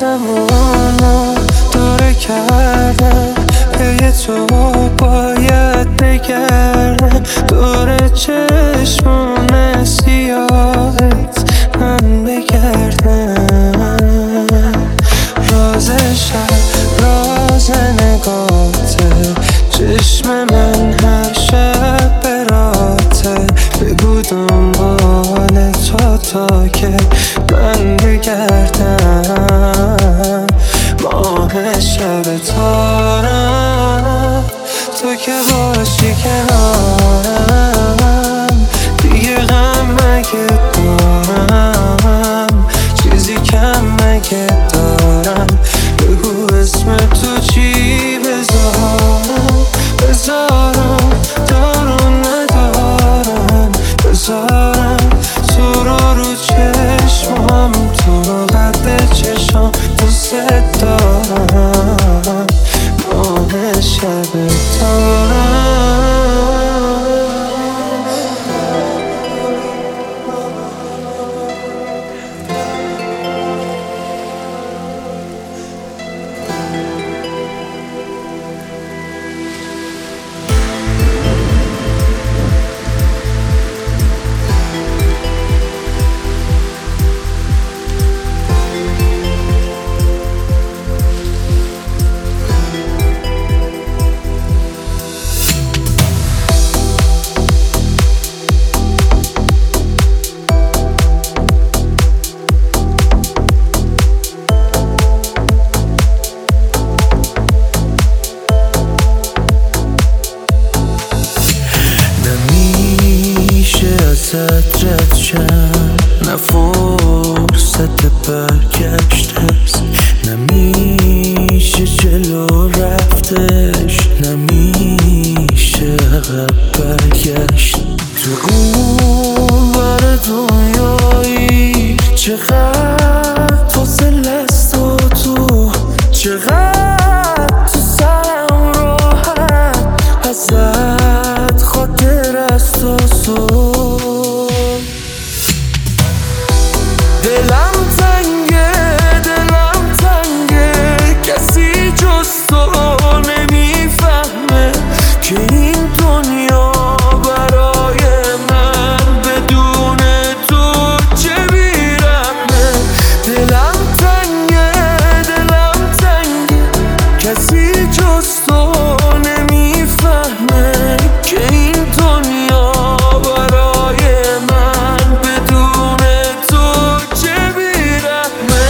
زمانو داره کردم پی تو باید بگردم دور چشمون سیاهت من بگردم راز شب راز نگاته چشم من هر شب براته بگو دنبال تو تا که من بگردم ماه شب تارم تو که باشی کنارم دیگه غم مگه دارم چیزی کم مگه دارم بگو اسم تو چی بذارم دارم ندارم بذارم تو رو چشمم تو رو قد چشم دوست دارم ماه شب تارم رد شم نه فرصت برگشت هست نمیشه جلو رفتش نمیشه عقب برگشت تو اون بر دنیایی چقدر فاصله است و تو چقدر تو سرم راحت ازت خاطر است و دلم تنگه کسی جز تو نمیفهمه که این دنیا برای من بدون تو چه بیرحمه دلم تنگه کسی جز تو نمیفهمه که این دنیا برای من بدون تو چه بیرحمه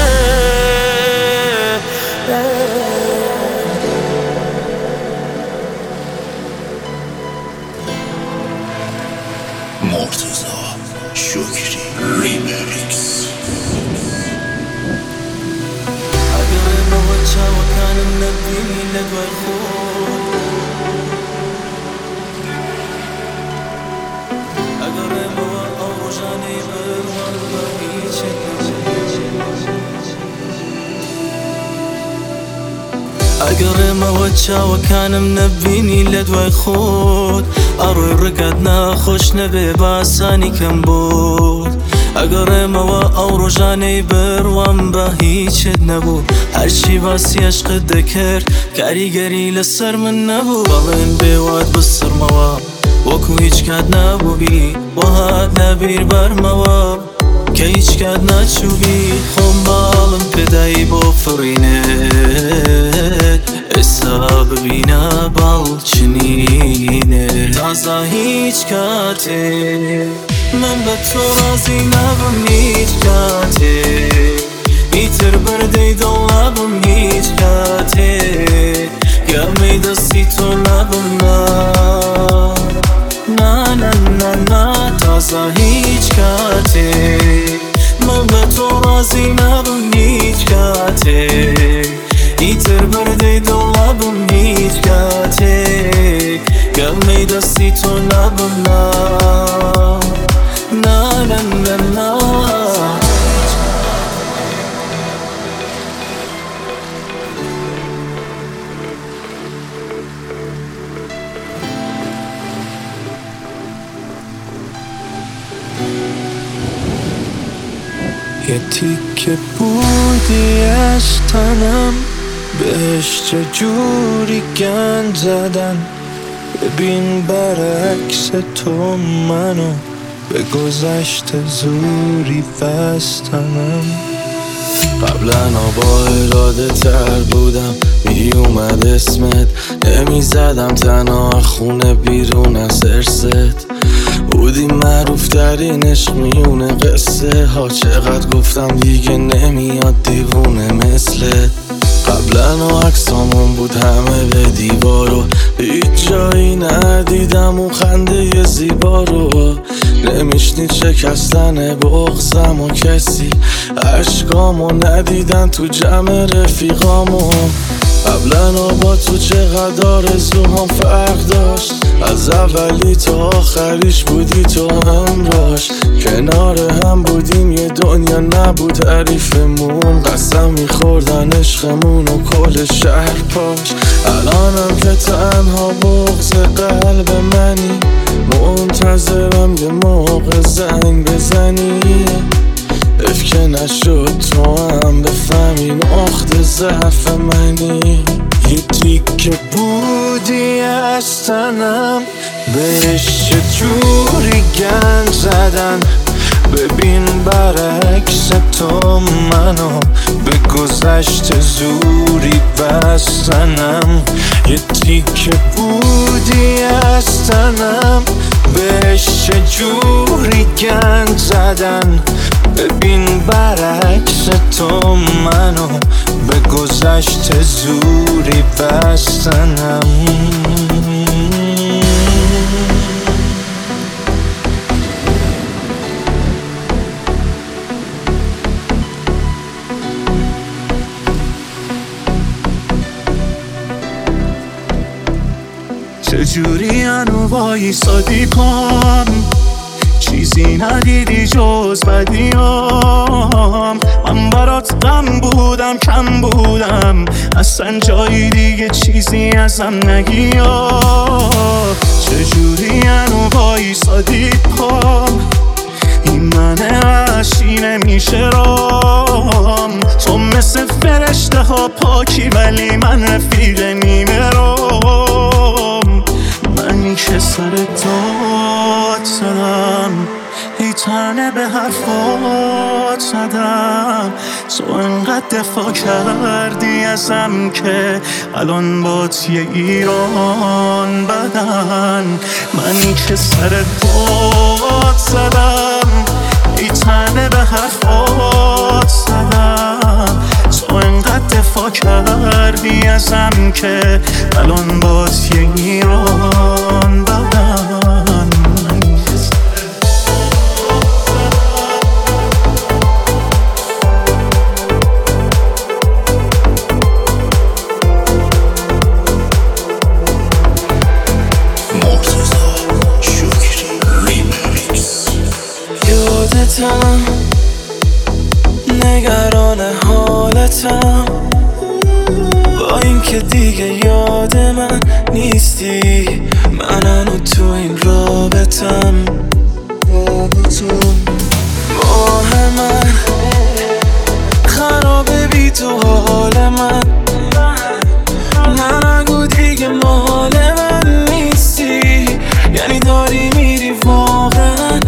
مرتضی شکری ریمیکس اگر موجه و كان منبيني لدوى الخوف اگر موا او رجاني بروان بهيچ اگر موجه و كان منبيني لدوى خود اروي رقد ناخوش نبي باساني كم بود اگر موا او رجاني بروان بهيچ نبود هرچی باسی عشق دکر کاریگری لسر من نبود بلین بیواد بسر موا وکو هیچ کد نبو بی و هاد نبیر بر موا که هیچ کد نچو بی خون بالم پدایی بو فرینه حساب بینا بالچنینه تازه هیچ کاته من به تو راضی نبم هیچ کاته ایتر برده دولابم هیچ کاته گرمی دستی تو نبم نه تازه هیچ کاته من به تو راضی نبم هیچ کاته ایتر برده دولابم هیچ کاته گرمی دستی تو نبم نه یه تیکه بودی از تنم، بهش چجوری گند زدن. ببین برعکس تو منو به گذشته زوری بستنم. قبلا با اراده تر بودم، می اومد اسمت نمی زدم تنها خونه بیرون از ارست. بودی معروف ترین عشق میونه قصه ها، چقدر گفتم دیگه نمیاد دیوونه مثلت. قبلا عکسامون بود همه به دیوارو، هیچ جایی ندیدم اون خنده زیبا رو. نمیشنید شکستن بغضم و کسی عشقامو ندیدن تو جمع رفیقامو. قبلا با تو چقدر آرزوهام فرق داشت، از اولی تا آخریش بودی تو همراش. کنار هم بودیم یه دنیا نبود حریفمون، قسم میخوردن عشقمون و کل شهر پاش. الانم که تنها بغض قلب منی، منتظرم یه موقع زنگ بزنی. اف که نشد تو هم بفهمی نقطه ضعف منی. یه تیکه بودی از تنم، بهش چجوری گند زدن. ببین برعکس تو منو به گذشته زوری بستنم. یه تیکه بودی از تنم، بهش چجوری گند زدن. ببین برعکس تو منو به گذشته زوری بستنم. چجوری هنو وایسادی پام، چیزی ندیدی جز بدیام. من برات غم بودم کم بودم، اصلا جایی دیگه چیزی ازم نگی. چجوری هنو وایسادی پام، این من وحشی نمیشه رام. تو مثل فرشته ها پاکی ولی من رفیق نیمه رام. من که سر داد زدم، ای تنه به حرفات زدم. تو انقدر دفاع کردی ازم که الان بات یه ایران بدن. من که سر داد زدم، ای تنه به حرفات زدم. تو انقدر دفاع کردی ازم که الان بات یه ایران بدن. یادتم نگران حالتم، با اینکه دیگه یاد من نیستی. من تو این رابطم، ماه من خرابه بی تو حال من. نگو دیگه مال من نیستی، یعنی داری میری واقعا.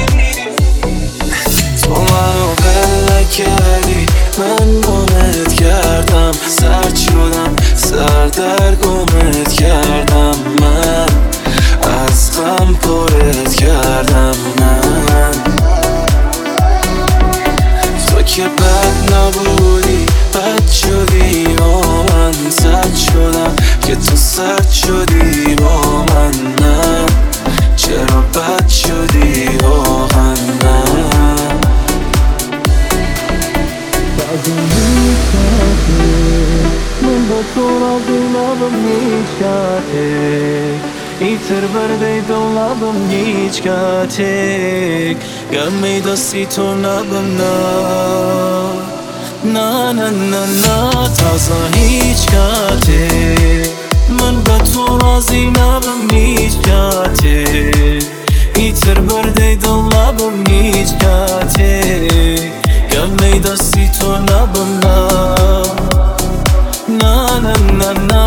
تو منو بله کردی، من گمت کردم. سرد شدم سر در گمت کردم. من از غم پرت کردم. من تو که بد نبودی بد شدی با من. سرد شدم که تو سرد شدی با من. نه چرا بد شدی واقعا. من با تو razıyım abim hiç Iter verde dolabım hiç katek Gammi da sito nabım na na na na taza hiç katek من با تو راضی نبم هیچ Iter verde dolabım hiç katek na na na na na na